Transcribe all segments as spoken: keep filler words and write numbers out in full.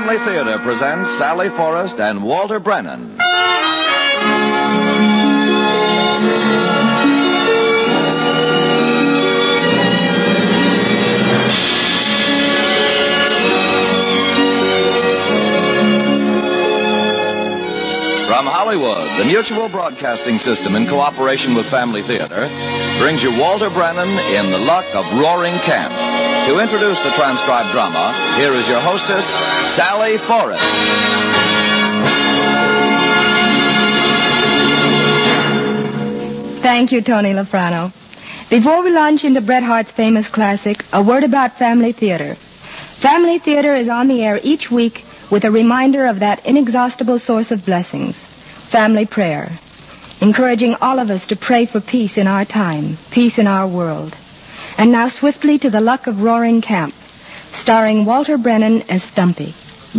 Family Theater presents Sally Forrest and Walter Brennan. From Hollywood, the Mutual Broadcasting System, in cooperation with Family Theater, brings you Walter Brennan in The Luck of Roaring Camp. To introduce the transcribed drama, here is your hostess, Sally Forrest. Thank you, Tony Lafrano. Before we launch into Bret Hart's famous classic, a word about Family Theater. Family Theater is on the air each week with a reminder of that inexhaustible source of blessings, family prayer, encouraging all of us to pray for peace in our time, peace in our world. And now swiftly to The Luck of Roaring Camp, starring Walter Brennan as Stumpy.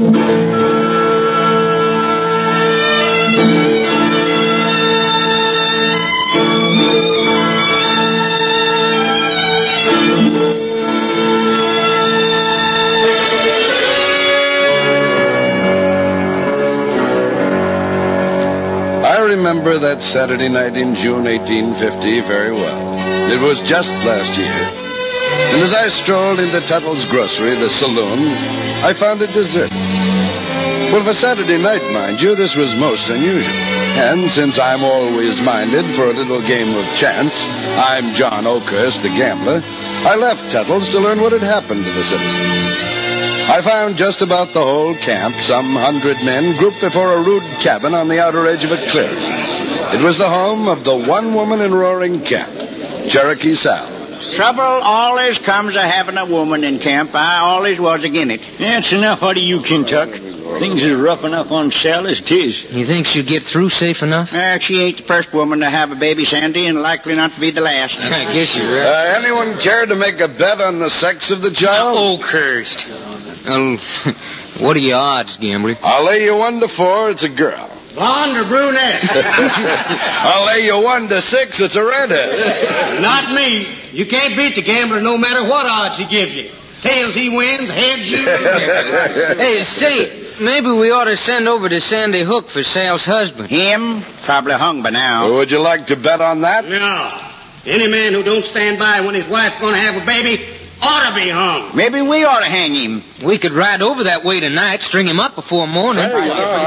I remember that Saturday night in June eighteen fifty very well. It was just last year. And as I strolled into Tuttle's Grocery, the saloon, I found it deserted. Well, for Saturday night, mind you, this was most unusual. And since I'm always minded for a little game of chance, I'm John Oakhurst, the gambler, I left Tuttle's to learn what had happened to the citizens. I found just about the whole camp, some hundred men, grouped before a rude cabin on the outer edge of a clearing. It was the home of the one woman in Roaring Camp, Cherokee Sal. Trouble always comes of having a woman in camp. I always was agin it. That's enough out of you, Kentuck. Things is rough enough on Sal as 'tis. You think she'll get through safe enough? Uh, she ain't the first woman to have a baby, Sandy, and likely not to be the last. I guess you're right. Uh, anyone care to make a bet on the sex of the child? Oh, cursed. Oh, what are your odds, gambler? I'll lay you one to four, it's a girl. Blonde or brunette? I'll lay you one to six, it's a redhead. Not me. You can't beat the gambler no matter what odds he gives you. Tails he wins, heads you lose. Hey, say, maybe we ought to send over to Sandy Hook for Sal's husband. Him? Probably hung by now. Well, would you like to bet on that? No. Any man who don't stand by when his wife's going to have a baby ought to be hung. Maybe we ought to hang him. We could ride over that way tonight, string him up before morning. Hey, you know,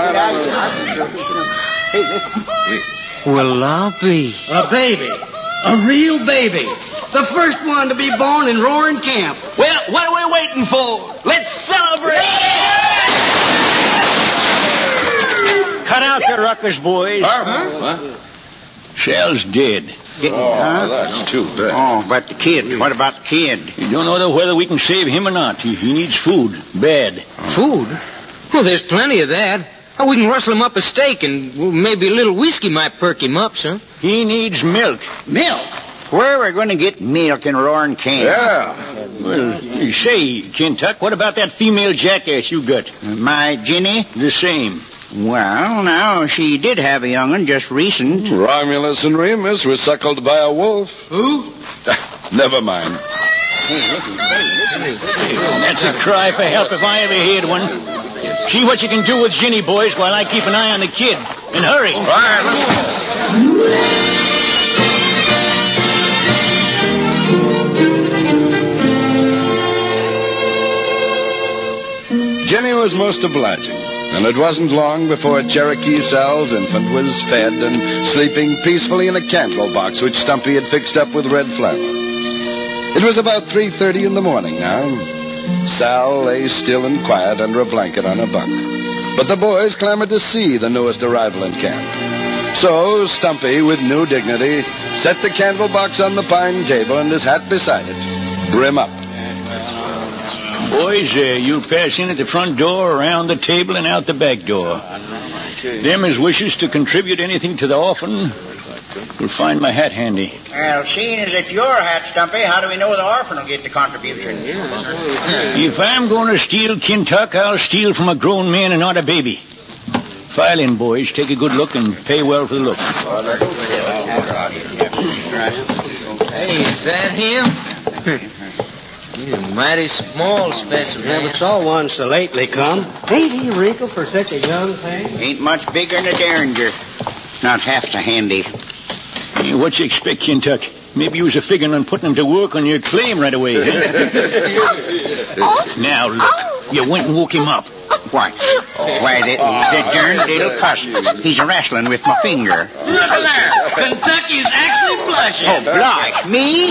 Well, I'll be. A baby. A real baby. The first one to be born in Roaring Camp. Well, what are we waiting for? Let's celebrate! Cut out your ruckus, boys. Huh? Sal's dead. Oh, Huh? that's too bad. Oh, but the kid. What about the kid? You don't know whether we can save him or not. He, he needs food. Bad. Food? Well, there's plenty of that. Oh, we can rustle him up a steak, and well, maybe a little whiskey might perk him up, son. He needs milk. Milk? Where are we going to get milk in Roaring Camp? Yeah. Well, you say, Kentuck, what about that female jackass you got? My Ginny? The same. Well, now, she did have a young'un just recent. Romulus and Remus were suckled by a wolf. Who? Never mind. That's a cry for help if I ever heard one. See what you can do with Ginny, boys, while I keep an eye on the kid. And hurry. All right, let's go. Jenny was most obliging, and it wasn't long before Cherokee Sal's infant was fed and sleeping peacefully in a candle box which Stumpy had fixed up with red flour. It was about three thirty in the morning now. Sal lay still and quiet under a blanket on a bunk. But the boys clamored to see the newest arrival in camp. So Stumpy, with new dignity, set the candle box on the pine table and his hat beside it, brim up. Boys, uh, you'll pass in at the front door, around the table, and out the back door. Them as wishes to contribute anything to the orphan will find my hat handy. Well, seeing as it's your hat, Stumpy, how do we know the orphan will get the contribution? If I'm going to steal Kentuck, I'll steal from a grown man and not a baby. File in, boys. Take a good look and pay well for the look. Hey, is that him? He's a mighty small specimen. Never saw one so lately come. Ain't he wrinkled for such a young thing? Ain't much bigger than a derringer. Not half so handy. Hey, what you expect, Kentuck? Maybe you was a figuring on putting him to work on your claim right away, huh? Now, look. You went and woke him up. Why? Why, the, the darn little cuss. He's wrestling with my finger. Look at there. Kentucky's actually blushing. Oh, blush? Me?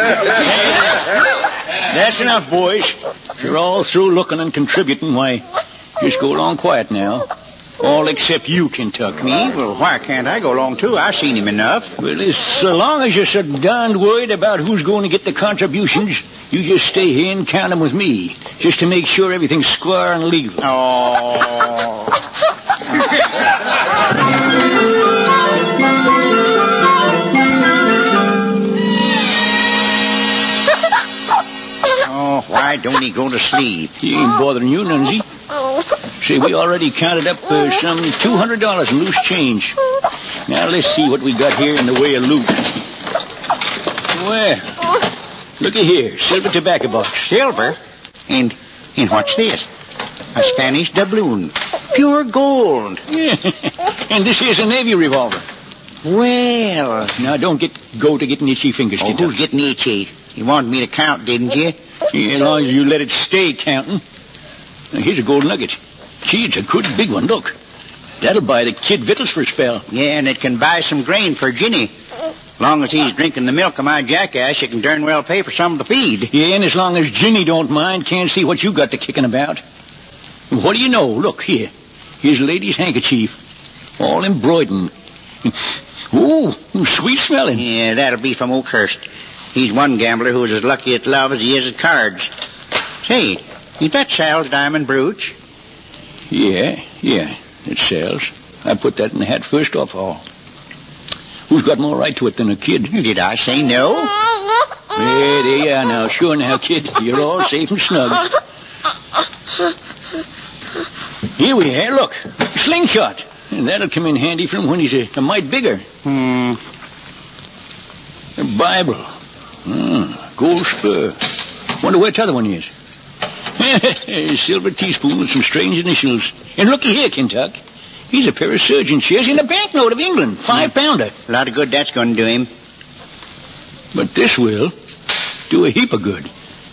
That's enough, boys. If you're all through looking and contributing, why, just go along quiet now. All except you, Kentuck. Me? Well, why can't I go along, too? I've seen him enough. Well, as so long as you're so darned worried about who's going to get the contributions, you just stay here and count them with me, just to make sure everything's square and legal. Oh. Oh, why don't he go to sleep? He ain't bothering you, Nunsy. Say, we already counted up uh, some two hundred dollars in loose change. Now, let's see what we got here in the way of loot. Well, look at here, silver tobacco box. Silver? And, and what's this? A Spanish doubloon. Pure gold. Yeah. And this here's a Navy revolver. Well. Now, don't get go to getting itchy fingers, Oh, Kentuck. who's getting itchy? You wanted me to count, didn't you? Yeah, as long as you let it stay counting. Now, here's a gold nugget. Gee, it's a good big one, look. That'll buy the kid victuals for a spell. Yeah, and it can buy some grain for Ginny. Long as he's drinking the milk of my jackass, you can darn well pay for some of the feed. Yeah, and as long as Ginny don't mind, can't see what you got to kicking about. What do you know? Look, here. Here's a lady's handkerchief. All embroidered. Ooh, sweet smelling. Yeah, that'll be from Oakhurst. He's one gambler who's as lucky at love as he is at cards. Say, ain't that Sal's diamond brooch? Yeah, yeah, it sells. I put that in the hat first off all. Who's got more right to it than a kid? Did I say no? Yeah, there you are now. Sure now, kid. You're all safe and snug. Here we are. Look, slingshot. And that'll come in handy for him when he's a, a mite bigger. Hmm. A Bible. Hmm. Gold spur. Wonder where the other one is. A silver teaspoon with some strange initials. And looky here, Kentuck. He's a pair of surgeon shares in a banknote of England. Five pounder. A lot of good that's going to do him. But this will do a heap of good.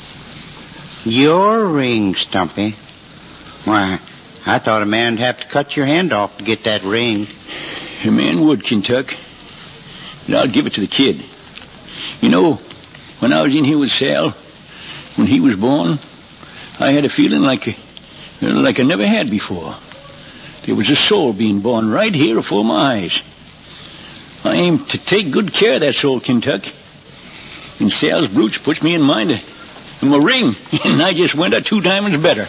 Your ring, Stumpy. Why, I thought a man'd have to cut your hand off to get that ring. A man would, Kentuck. But I'll give it to the kid. You know, when I was in here with Sal, when he was born, I had a feeling like a, like I never had before. There was a soul being born right here before my eyes. I aim to take good care of that soul, Kentuck. And Sal's brooch puts me in mind of, of my ring, and I just went out two diamonds better.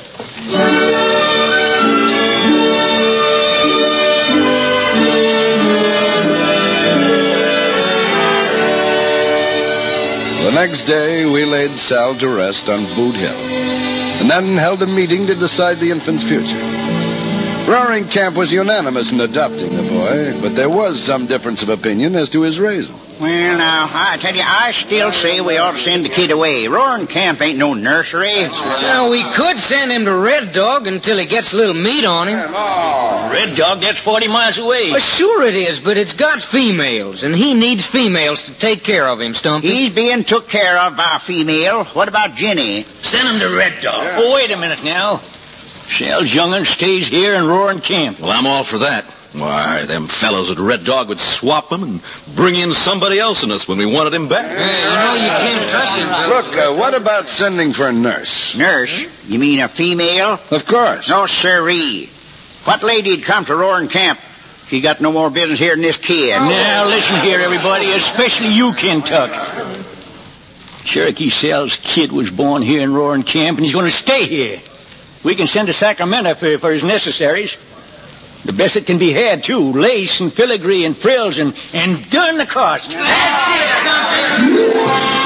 The next day, we laid Sal to rest on Boot Hill, and then held a meeting to decide the infant's future. Roaring Camp was unanimous in adopting the boy, but there was some difference of opinion as to his raising. Well, now, I tell you, I still say we ought to send the kid away. Roaring Camp ain't no nursery. Well, we could send him to Red Dog until he gets a little meat on him. Red Dog, that's forty miles away. Well, sure it is, but it's got females, and he needs females to take care of him, Stumpy. He's being took care of by a female. What about Ginny? Send him to Red Dog. Yeah. Oh, wait a minute now. Sal's young'un stays here in Roaring Camp. Well, I'm all for that. Why, them fellows at Red Dog would swap him and bring in somebody else in us when we wanted him back. Hey, you know you can't trust him. Look, uh, what about sending for a nurse? Nurse? You mean a female? Of course. No, sirree. What lady'd come to Roaring Camp? She got no more business here than this kid. Now, listen here, everybody, especially you, Kentuck. Cherokee Sal's kid was born here in Roaring Camp, and he's going to stay here. We can send to Sacramento for, for his necessaries. The best that can be had, too. Lace and filigree and frills and, and darn the cost. That's it, Stumpy.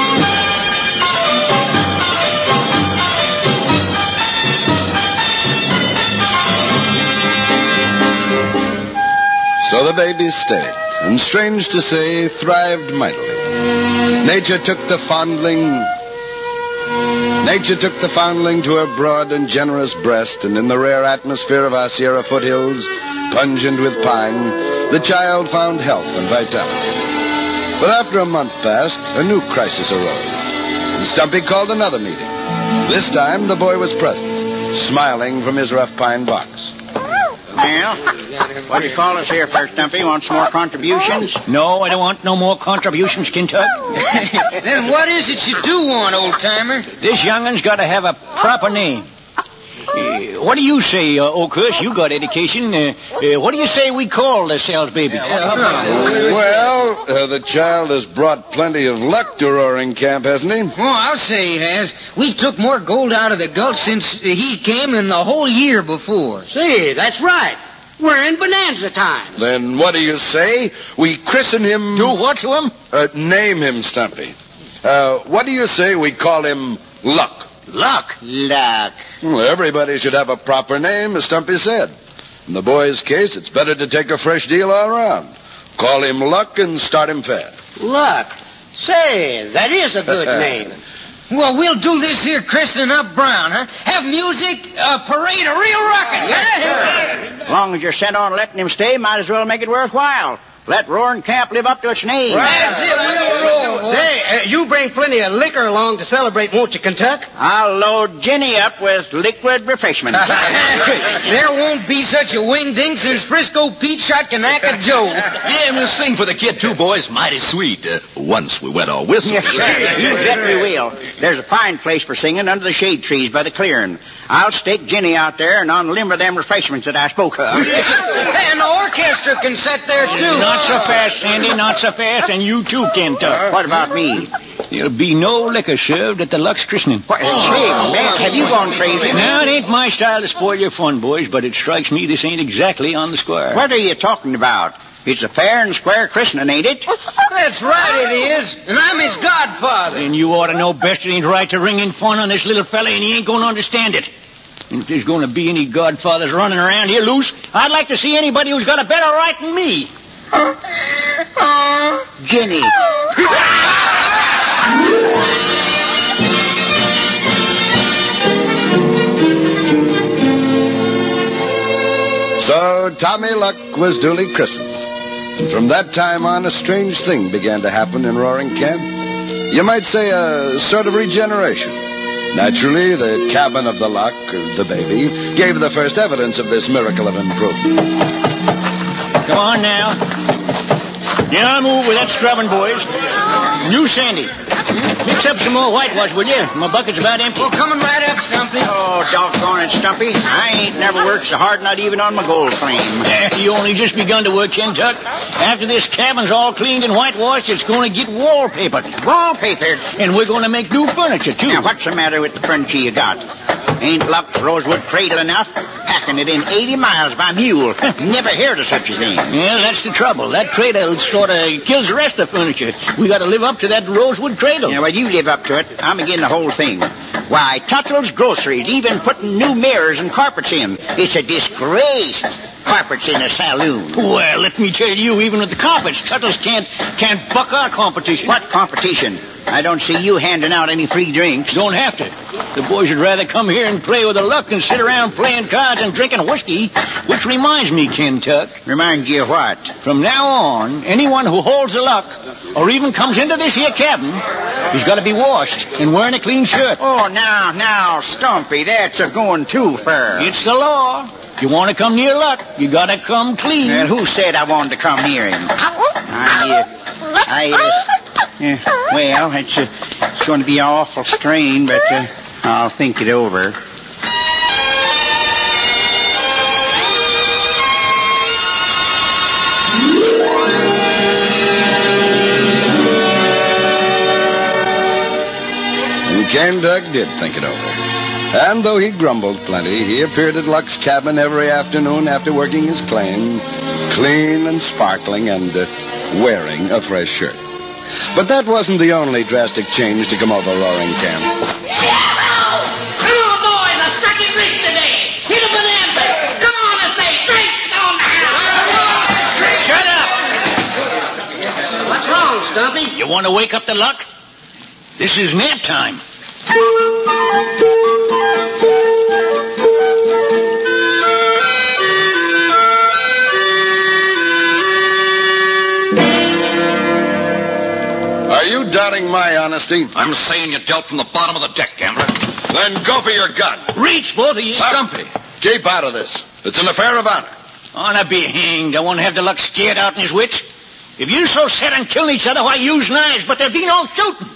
So the baby stayed, and strange to say, thrived mightily. Nature took the fondling, Nature took the foundling to her broad and generous breast, and in the rare atmosphere of our Sierra foothills, pungent with pine, the child found health and vitality. But after a month passed, a new crisis arose, and Stumpy called another meeting. This time, the boy was present, smiling from his rough pine box. Well, what do you call us here first, Stumpy? Want some more contributions? No, I don't want no more contributions, Kentuck. Then what is it you do want, old-timer? This youngin's got to have a proper name. Uh, what do you say, uh, Oakhurst? You got education. Uh, uh, what do you say we call the Sal's baby? Well, uh, the child has brought plenty of luck to Roaring Camp, hasn't he? Oh, I'll say he has. We've took more gold out of the Gulch since he came than the whole year before. See, that's right. We're in bonanza times. Then what do you say? We christen him... Do what to him? Uh, name him, Stumpy. Uh, what do you say we call him Luck? Luck. Luck. Well, everybody should have a proper name, as Stumpy said. In the boy's case, it's better to take a fresh deal all around. Call him Luck and start him fair. Luck. Say, that is a good name. Well, we'll do this here christening up Brown, huh? Have music, a parade of real rockets, huh? As long as you're set on letting him stay, might as well make it worthwhile. Let Roaring Camp live up to its name. That's it, we'll roll. Say, uh, you bring plenty of liquor along to celebrate, won't you, Kentuck? I'll load Jenny up with liquid refreshments. There won't be such a wingding since Frisco Pete shot Kanaka Joe. Yeah, we'll sing for the kid, too, boys. Mighty sweet. Uh, once we wet our whistles. You bet we will. There's a fine place for singing under the shade trees by the clearing. I'll stake Jenny out there and unlimber them refreshments that I spoke of. And the orchestra can sit there, too. Not so fast, Sandy, not so fast. And you, too, Kentuck. What about me? There'll be no liquor served at the Luck's christening. What? Hey, man, have you gone crazy? Now, it ain't my style to spoil your fun, boys, but it strikes me this ain't exactly on the square. What are you talking about? It's a fair and square christening, ain't it? That's right, it is. And I'm his godfather. And you ought to know best it ain't right to ring in fun on this little fella, and he ain't going to understand it. And if there's going to be any godfathers running around here loose, I'd like to see anybody who's got a better right than me. Jenny. So Tommy Luck was duly christened. And from that time on, a strange thing began to happen in Roaring Camp. You might say a sort of regeneration. Naturally, the cabin of the Luck, or the baby, gave the first evidence of this miracle of improvement. Come on now. Get on move with that scrubbing, boys. New Sandy. Mix up some more whitewash, will you? My bucket's about empty. Well, coming right up, Stumpy. Oh, doggone it, Stumpy. I ain't never worked so hard, not even on my gold claim. Yeah, you only just begun to work, Kentuck. After this cabin's all cleaned and whitewashed, it's going to get wallpapered. Wallpapered? And we're going to make new furniture, too. Now, what's the matter with the furniture you got? Ain't Luck rosewood cradle enough? Packing it in eighty miles by mule. Never heard of such a thing. Yeah, that's the trouble. That cradle sort of kills the rest of the furniture. We got to live up to that rosewood cradle. Yeah, well, you live up to it. I'm again the whole thing. Why, Tuttle's Groceries even putting new mirrors and carpets in. It's a disgrace. Carpets in a saloon. Well, let me tell you, even with the carpets, Tuttle's can't can't buck our competition. What competition? I don't see you handing out any free drinks. Don't have to. The boys would rather come here and play with the Luck than sit around playing cards and drinking whiskey. Which reminds me, Kentuck. Remind you of what? From now on, anyone who holds the Luck or even comes into this here cabin has got to be washed and wearing a clean shirt. Oh, now, now, Stumpy, that's a going too far. It's the law. You want to come near Luck, you got to come clean. Well, who said I wanted to come near him? I, uh, I, uh, yeah, well, it's, uh, it's going to be an awful strain, but uh, I'll think it over. And Kentuck did think it over. And though he grumbled plenty, he appeared at Luck's cabin every afternoon after working his claim, clean and sparkling and uh, wearing a fresh shirt. But that wasn't the only drastic change to come over Roaring Camp. Come on, boys, let's strike it drinks today. Hit a bonanza. Come on, let's say drinks on the house. Shut up! What's wrong, Stumpy? You want to wake up the Luck? This is nap time. Are you doubting my honesty? I'm saying you dealt from the bottom of the deck, gambler. Then go for your gun. Reach, both of you. Stumpy, keep out of this. It's an affair of honor. Honor be hanged. I won't have the luck scared out in his wits. If you so set on killing each other, why use knives? But there be no shooting.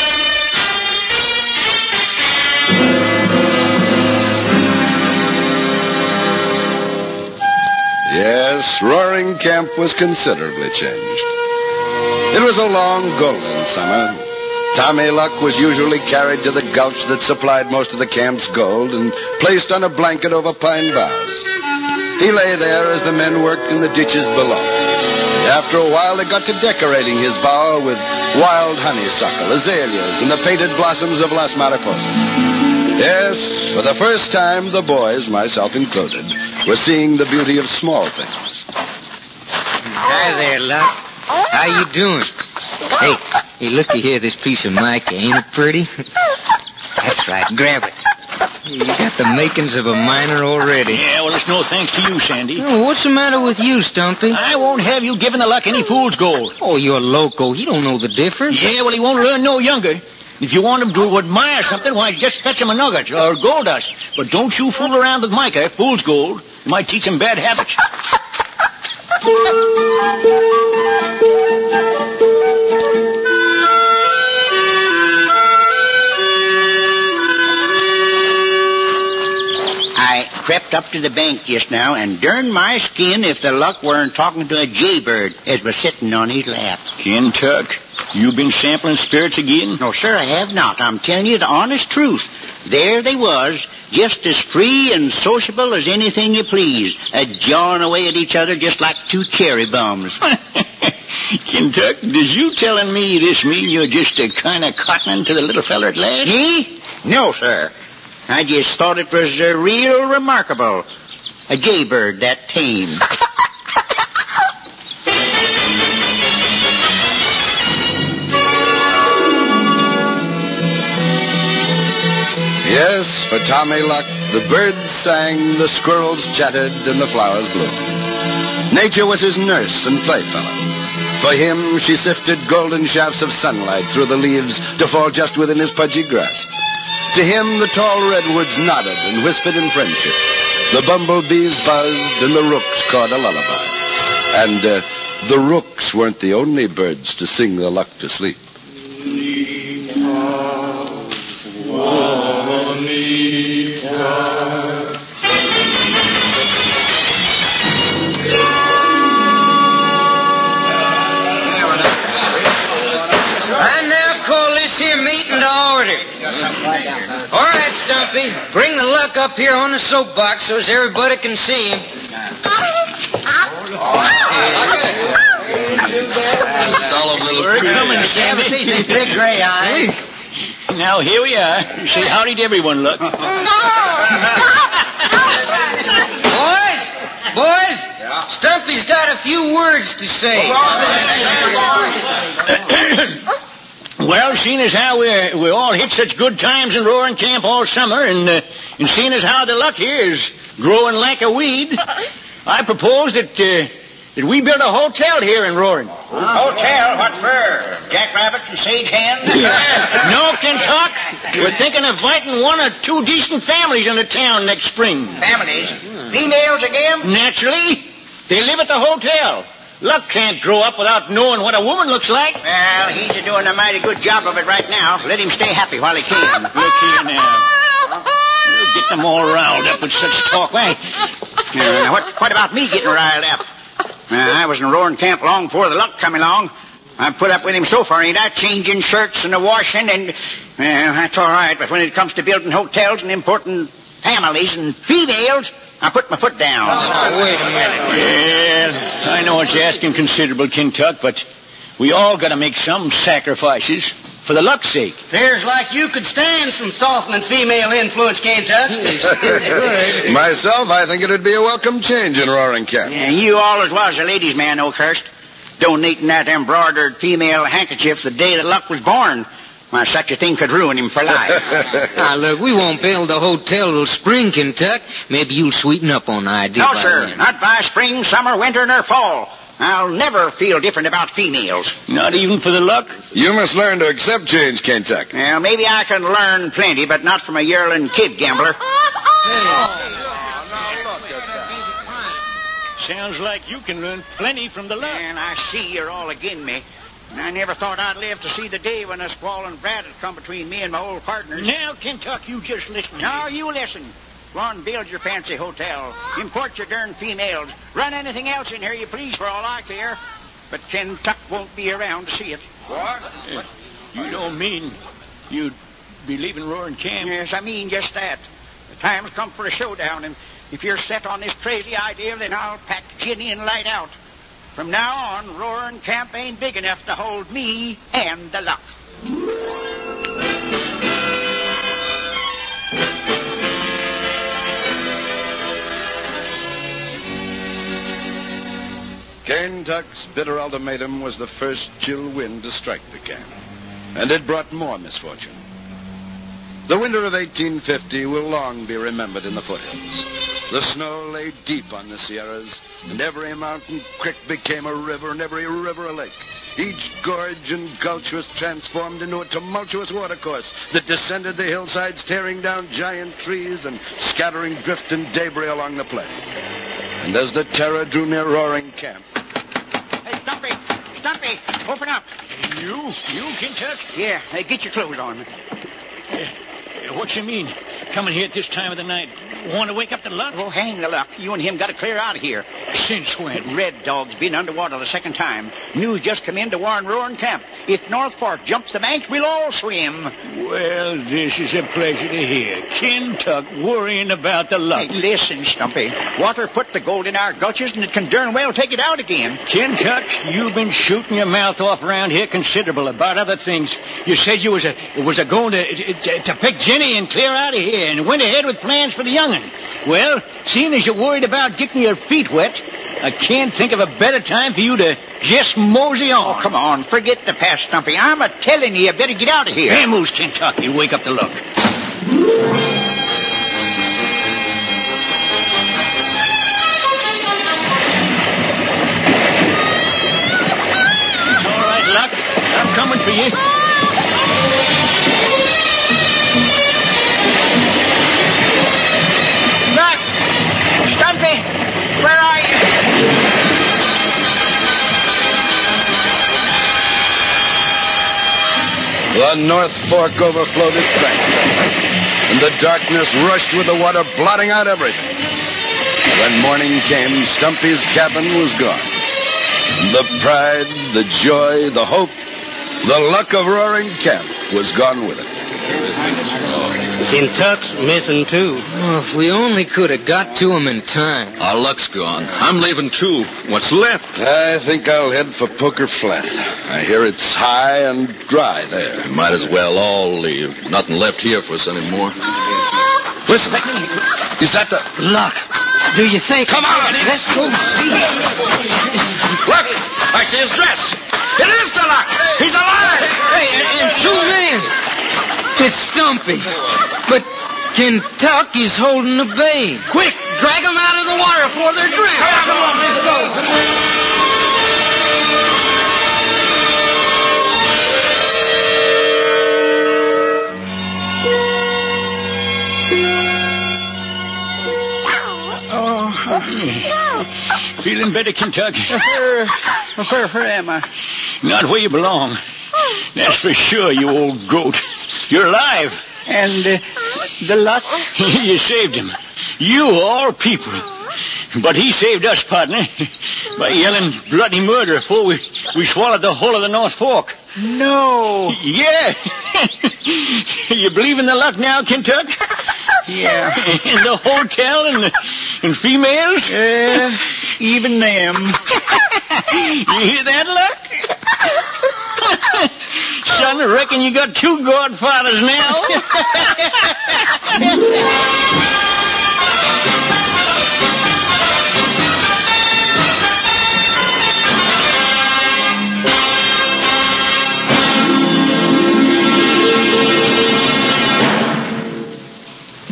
Yes, Roaring Camp was considerably changed. It was a long, golden summer. Tommy Luck was usually carried to the gulch that supplied most of the camp's gold and placed on a blanket over pine boughs. He lay there as the men worked in the ditches below. After a while, they got to decorating his bower with wild honeysuckle, azaleas, and the painted blossoms of Las Mariposas. Yes, for the first time, the boys, myself included, were seeing the beauty of small things. Hi there, Luck. How you doing? Hey, hey, looky here, this piece of mica. Ain't it pretty? That's right, grab it. You got the makings of a miner already. Yeah, well, it's no thanks to you, Sandy. Oh, what's the matter with you, Stumpy? I won't have you giving the Luck any fool's gold. Oh, you're loco. He don't know the difference. Yeah, well, he won't learn no younger. If you want him to admire something, why, just fetch him a nugget or gold dust. But don't you fool around with mica, fool's gold. It might teach him bad habits. I crept up to the bank just now, and darn my skin if the Luck weren't talking to a jaybird as was sitting on his lap. Kentuck, you been sampling spirits again? No, sir, I have not. I'm telling you the honest truth. There they was, just as free and sociable as anything you please, a jawing away at each other just like two cherry bums. Kentuck, does you telling me this mean you're just a kind of cottoning to the little feller at last? Me? No, sir. I just thought it was uh, real remarkable. A jaybird that tame. Yes, for Tommy Luck, the birds sang, the squirrels chattered, and the flowers bloomed. Nature was his nurse and playfellow. For him, she sifted golden shafts of sunlight through the leaves to fall just within his pudgy grasp. To him, the tall redwoods nodded and whispered in friendship. The bumblebees buzzed and the rooks cawed a lullaby. And uh, the rooks weren't the only birds to sing the Luck to sleep. I now call this here meeting to order. All right, Stumpy, bring the Luck up here on the soapbox so as everybody can see him. Solemn little We're coming, Sammy. Big gray eyes. Now, here we are. Say howdy to everyone, Luck. Boys, boys, Stumpy's got a few words to say. Well, seeing as how we're, we all hit such good times in Roaring Camp all summer, and, uh, and seeing as how the Luck here is growing like a weed, I propose that, uh, that we build a hotel here in Roaring. Hotel? What for? Jackrabbits and sage hens? No, Kentuck. We're thinking of inviting one or two decent families into town next spring. Families? Females again? Naturally. They live at the hotel. Luck can't grow up without knowing what a woman looks like. Well, he's a doing a mighty good job of it right now. Let him stay happy while he can. Look here now. We'll get them all riled up with such talk. Why? Uh, what, what about me getting riled up? Uh, I was in Roaring Camp long before the Luck come along. I've put up with him so far, ain't I? Changing shirts and a washing, and uh, that's all right. But when it comes to building hotels and importing families and females, I put my foot down. Oh, wait a minute. Well, I know what you're asking, considerable, Kentuck, but we all got to make some sacrifices for the Luck's sake. Appears like you could stand some softening female influence, Kentuck. Myself, I think it'd be a welcome change in Roaring Camp. Yeah, you always was a ladies' man, Oakhurst. Donating that embroidered female handkerchief the day that Luck was born. Why, such a thing could ruin him for life. Now, look, we won't build the hotel till spring, Kentuck. Maybe you'll sweeten up on the idea. No, by sir. then. Not by spring, summer, winter, nor fall. I'll never feel different about females. Not even for the luck? You must learn to accept change, Kentuck. Well, maybe I can learn plenty, but not from a yearling kid gambler. Sounds like you can learn plenty from the luck. And I see you're all agin me. And I never thought I'd live to see the day when a squall and Brad would come between me and my old partners. Now, Kentuck, you just listen. Now, you listen. Go on and build your fancy hotel. Import your darn females. Run anything else in here you please for all I care. But Kentuck won't be around to see it. What? Uh, you don't mean you'd be leaving Roaring Camp? Yes, I mean just that. The time's come for a showdown, and if you're set on this crazy idea, then I'll pack Ginny and light out. From now on, Roaring Camp ain't big enough to hold me and the luck. Kentuck's bitter ultimatum was the first chill wind to strike the camp, and it brought more misfortune. The winter of eighteen fifty will long be remembered in the foothills. The snow lay deep on the Sierras, and every mountain creek became a river, and every river a lake. Each gorge and gulch was transformed into a tumultuous watercourse that descended the hillsides, tearing down giant trees and scattering drift and debris along the plain. And as the terror drew near Roaring Camp... Hey, Stumpy! Stumpy! Open up! You? You, Kentuck? Yeah, hey, get your clothes on. Uh, what you mean? Coming here at this time of the night? Want to wake up the luck? Oh, hang the luck. You and him got to clear out of here. Since when? Red Dog's been underwater the second time. News just come in to warn Roaring Camp. If North Fork jumps the bank, we'll all swim. Well, this is a pleasure to hear. Kentuck worrying about the luck. Hey, listen, Stumpy. Water put the gold in our gulches, and it can darn well take it out again. Kentuck, you've been shooting your mouth off around here considerable about other things. You said you was a was a going to, to to pick Jenny and clear out of here, and went ahead with plans for the young'un. Well, seeing as you're worried about getting your feet wet, I can't think of a better time for you to just mosey on. Oh, come on. Forget the past, Stumpy. I'm a-telling you, you better get out of here. Hey, Moose, Kentucky, wake up the luck. It's all right, Luck. I'm coming for you. Luck! Stumpy! Where are you? The North Fork overflowed its banks that night, and the darkness rushed with the water, blotting out everything. When morning came, Stumpy's cabin was gone. The pride, the joy, the hope, the luck of Roaring Camp was gone with it. Kentuck's missing, too. Oh, if we only could have got to him in time. Our luck's gone. I'm leaving, too. What's left? I think I'll head for Poker Flat. I hear it's high and dry there. We might as well all leave. Nothing left here for us anymore. Listen, is that the... Luck, do you think... Come on! Let's go see. Look! I see his dress! It is the Luck! He's alive! Hey, and, and two men. It's Stumpy. But Kentucky's holding the babe. Quick, drag them out of the water before they're drowned. Come on, let's go. Feeling better, Kentucky? Where, where, where am I? Not where you belong. That's for sure, you old goat. You're alive. And uh, the luck? You saved him. You, all people. But he saved us, partner, by yelling bloody murder before we, we swallowed the whole of the North Fork. No. Yeah. You believe in the luck now, Kentucky? Yeah. In the hotel and the and females? Uh, even them. You hear that, Luck? Son, I reckon you got two godfathers now.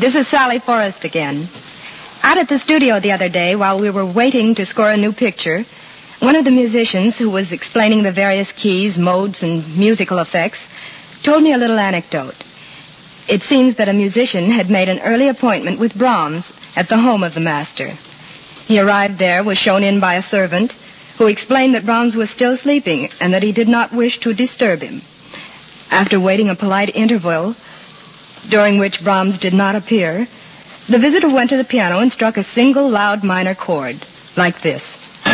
This is Sally Forrest again. Out at the studio the other day, while we were waiting to score a new picture, one of the musicians who was explaining the various keys, modes, and musical effects told me a little anecdote. It seems that a musician had made an early appointment with Brahms at the home of the master. He arrived there, was shown in by a servant, who explained that Brahms was still sleeping and that he did not wish to disturb him. After waiting a polite interval, during which Brahms did not appear, the visitor went to the piano and struck a single loud minor chord, like this.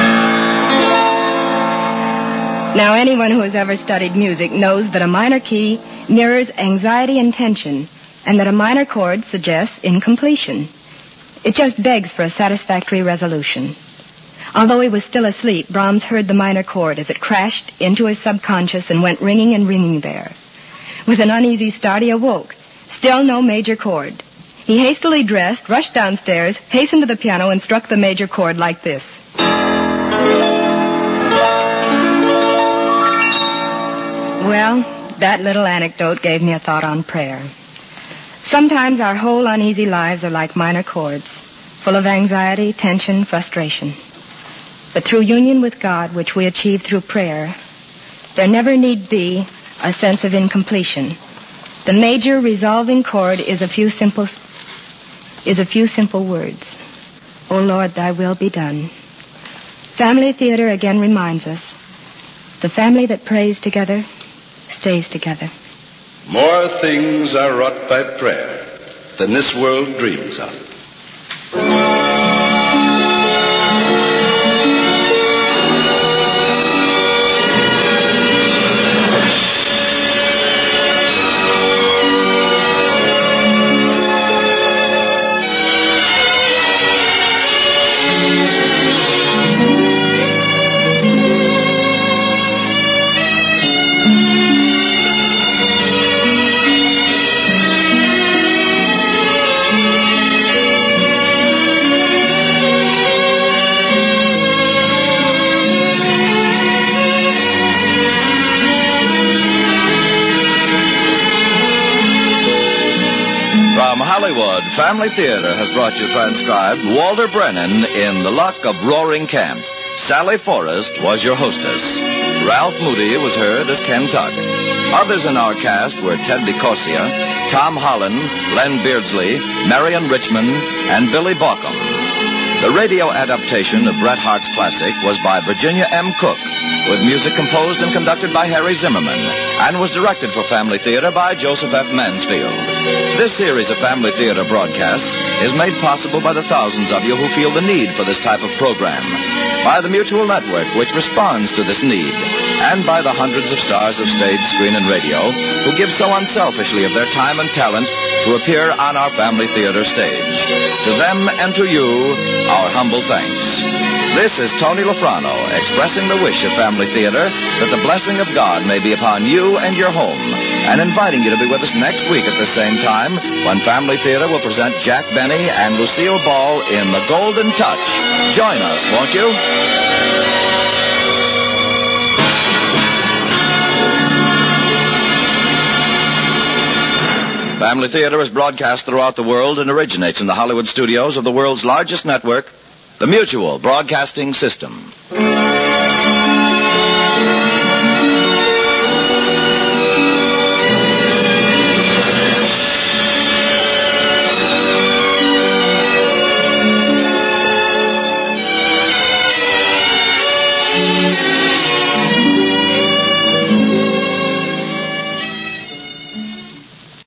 Now, anyone who has ever studied music knows that a minor key mirrors anxiety and tension, and that a minor chord suggests incompletion. It just begs for a satisfactory resolution. Although he was still asleep, Brahms heard the minor chord as it crashed into his subconscious and went ringing and ringing there. With an uneasy start, he awoke. Still no major chord. He hastily dressed, rushed downstairs, hastened to the piano, and struck the major chord like this. Well, that little anecdote gave me a thought on prayer. Sometimes our whole uneasy lives are like minor chords, full of anxiety, tension, frustration. But through union with God, which we achieve through prayer, there never need be a sense of incompletion. The major resolving chord is a few simple is a few simple words. O Lord, thy will be done. Family Theater again reminds us, the family that prays together stays together. More things are wrought by prayer than this world dreams of. Hollywood, Family Theater has brought you transcribed Walter Brennan in The Luck of Roaring Camp. Sally Forrest was your hostess. Ralph Moody was heard as Ken Tuck. Others in our cast were Ted DeCorsia, Tom Holland, Len Beardsley, Marion Richmond, and Billy Baucom. The radio adaptation of Bret Hart's classic was by Virginia M. Cook, with music composed and conducted by Harry Zimmerman, and was directed for Family Theater by Joseph F. Mansfield. This series of Family Theater broadcasts is made possible by the thousands of you who feel the need for this type of program, by the Mutual Network, which responds to this need, and by the hundreds of stars of stage, screen, and radio who give so unselfishly of their time and talent to appear on our Family Theater stage. To them and to you, our humble thanks. This is Tony Lafrano expressing the wish of Family Theater that the blessing of God may be upon you and your home, and inviting you to be with us next week at the same time when Family Theater will present Jack Benny and Lucille Ball in The Golden Touch. Join us, won't you? Family Theater is broadcast throughout the world and originates in the Hollywood studios of the world's largest network, the Mutual Broadcasting System.